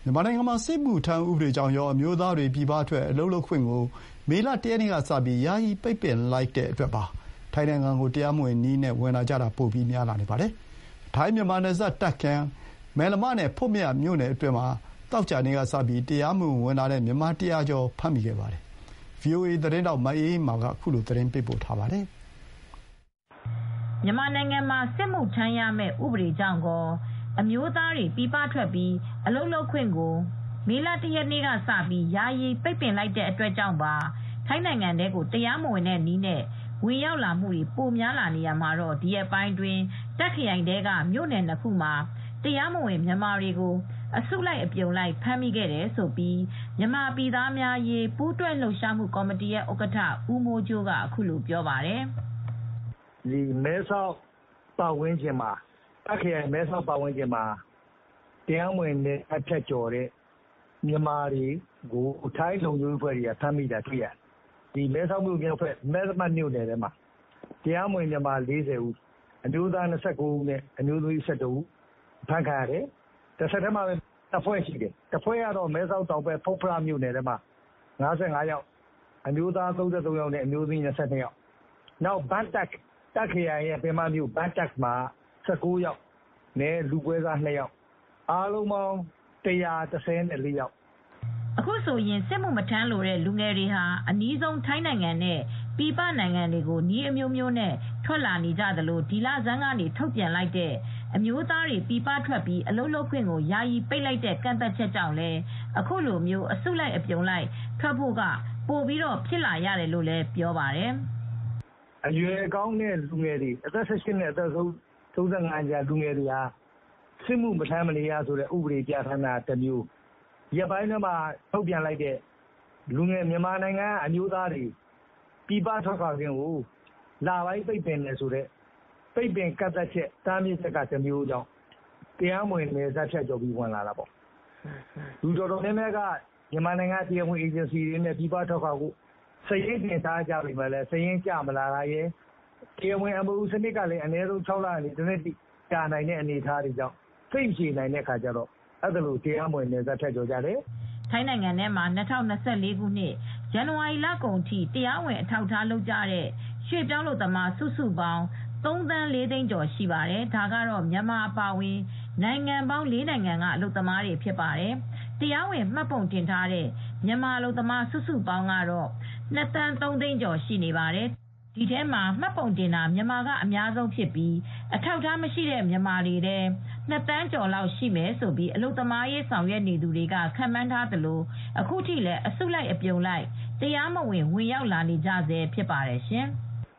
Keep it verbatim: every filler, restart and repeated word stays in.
မြန်မာနိုင်ငံမှာစစ်မှုထမ်းဥပဒေကြောင့်ရောအမျိုးသားတွေပြည်ပထွက်အလုပ်လုပ်ခွင့်ကိုမေလတရက်နေ့ကစပြီးယာယီပိတ်ပင်လိုက်တဲ့အတွက်ပါထိုင်းနိုင်ငံကိုတရားမဝင်နည်းနဲ့ဝင်လာကြတာပိုပြီးများလာနေပါတယ်။ထိုင်းမြန်မာနယ်စပ်တပ်ခန်းမယ်လမနဲ့ဖွတ်မြတ်မြို့နယ်အတွင်းမှာတောက်ကြနေကစပြီးတရားမဝင်ဝင်လာတဲ့မြန်မာတရာကျော်ဖမ်းမိခဲ့ပါတယ်။ ဗွီအိုအေသတင်းတောက်မအေးအေးမာကအခုလိုသတင်းပေးပို့ထားပါတယ်။မြန်မာနိုင်ငံမှာစစ်မှုထမ်းရမယ့်ဥပဒေကြောင့်ကောအမျိုးသားတွေပြည်ပထွက်ပြီးအလုပ်လုပ်ခွင့်ကိုမေလတရက်နေ့ကစပြီးယာယီပိတ်ပင်လိုက်တဲ့အတွက်ကြောင့်ပါထိုင်းနိုင်ငံထဲကိုတရားမဝင်တဲ့နည်းနဲ့ဝင်ရောက်လာမှုတွေပိုများလာနေရမှာတော့ဒီရက်ပိုင်းတွင်တက်ခရိုင်တဲကမြို့နယ်နှစ်ခုမှာတရားမဝင်မြန်မာတွေကိုအစုလိုက်အပြုံလိုက်ဖမ်းမိခဲ့တယ်လို့မြန်မာပြည်သားများရေးပူးတွဲလှုပ်ရှားမှုကော်မတီရဲ့ဥက္ကဋ္ဌဦးမိုးကြိုးကအခုလိုပြောပါတယ်။ဒီမဲဆောက်ပတ်ဝန်းကျင်မှာတက်ခရိုင်မဲဆောက်ပတ်ဝန်းကျင်မှာတရားမဝင်တဲ့အထက်ကျော်တဲ့မြန်မာတွေကိုထိုင်းလုံခြုံရေးအဖွဲ့တွေကဖမ်းမိတာတွေ့ရတယ်။ဒီမဲဆောက်မြို့မြောက်ဘက်မဲလမမြို့နယ်ထဲမှာတရားမဝင်မြန်မာလေးဆယ်ဦးအမျိုးသား၂၉ဦးနဲ့အမျိုးသမီး၁၁ဦးဖမ်းခံရတယ်။တစ်ဆက်တည်းမှာပဲတစ်ဖွဲ့ရှိတယ်။တစ်ဖွဲ့ကတော့မဲဆောက်တောင်ဘက်ဖုတ်ဖရမြို့နယ်ထဲမှာ၅၅ယောက်အမျိုးသား၃၃ယောက်နဲ့အမျိုးသမီး၂၂ယောက်။နောက်ဘန်တက်တက်ခရိုင်ရဲ့ပင်မမြို့ဘန်တက်မှာ၁၉ယောက်နဲ့လူပွဲစား၂ယောက်အားလုံးပေါင်း၁၁၄ယောက်အခုဆိုရင်စစ်မှုမထမ်းလိုတဲ့လူငယ်တွေဟာအနည်းဆုံးထိုင်းနိုင်ငံနဲ့ပြည်ပနိုင်ငံတွေကိုနီးအမျိုးမျိုးနဲ့ထွက်လာနေကြသလိုဒီလဆန်းကနေထုတ်ပြန်လိုက်တဲ့အမျိုးသားတွေပြည်ပထွက်ပြီးအလုပ်လုပ်ခွင့်ကိုယာယီပိတ်လိုက်တဲ့ကန့်သတ်ချက်ကြောင့်လည်းအခုလိုမျိုးအစုလိုက်အပြုံလိုက်ထွက်ဖို့ကပိုပြီးတော့ဖြစ်လာရတယ်လို့လည်းပြောပါတယ်အရွယ်ကောင်းတဲ့လူငယ်တွေအသက်၁၈နဲ့အသက်၃၅ကြားလူငယ်တွေဟာစစ်မှုမထမ်းမနေရဆိုတဲ့ဥပဒေပြဌာန်းတာတစ်မျိုးရက်ပိုင်းထဲမှာထုတ်ပြန်လိုက်တဲ့လူငယ်မြန်မာနိုင်ငံအမျိုးသားတွေပြည်ပထွက်ခွာခြင်းကိုလာပိုင်းပိတ်ပင်နေဆိုတဲ့ပိတ်ပင်ကန့်သတ်ချက်တားမြစ်ချက်ကတစ်မျိုးကြောင့်တရားမဝင်နယ်စပ်ဖြတ်ကျော်ပြီးဝင်လာတာပေါ့လူတော်တော်များများကမြန်မာနိုင်ငံတရားဝင်အေဂျင်စီတွေနဲ့ပြည်ပထွက်ခွာဖို့စရင်တင်ထားကြပြီမလဲစရင်ကြမလာတာရဲ့တရားဝင်အမှုစနစ်ကလည်းအနည်းဆုံး၆လအနေနဲ့တစ်နှစ်ကြာနိုင်တဲ့အနေအထားတွေကြောင့်စိတ်ရှည်နိုင်တဲ့ခါကျတော့အဲ့ဒါလိုတရားမဝင်နယ်စပ်ဖြတ်ကျော်ကြတယ်ထိုင်းနိုင်ငံထဲမှာ၂၀၂၄ခုနှစ်ဇန်နဝါရီလကုန်ထိတရားဝင်အထောက်အထားလုပ်ကြတဲ့ရွှေ့ပြောင်းလုပ်သမားစုစုပေါင်းသုံးသန်းလေးသိန်းကျော်ရှိပါတယ်ဒါကတော့မြန်မာအပါအဝင်နိုင်ငံပေါင်းလေးနိုင်ငံကအလုပ်သမားတွေဖြစ်ပါတယ်တရားဝင်မှတ်ပုံတင်ထားတဲ့မြန်မာအလုပ်သမားစုစုပေါင်းကတော့နှစ်သန်းသုံးသိန်းကျော်ရှိနေပါတယ်ဒီထဲမှာမှတ်ပုံတင်တာမြန်မာကအများဆုံးဖြစ်ပြီးအထောက်အထားမရှိတဲ့မြန်မာတွေထဲနှစ်သန်းကျော်လောက်ရှိမယ်ဆိုပြီးအလုပ်သမားရေးဆောင်ရွက်နေသူတွေကခန့်မှန်းထားသလိုအခုထိလည်းအစုလိုက်အပြုံလိုက်တရားမဝင်ဝင်ရောက်လာနေကြဆဲဖြစ်ပါတယ်ရှင်။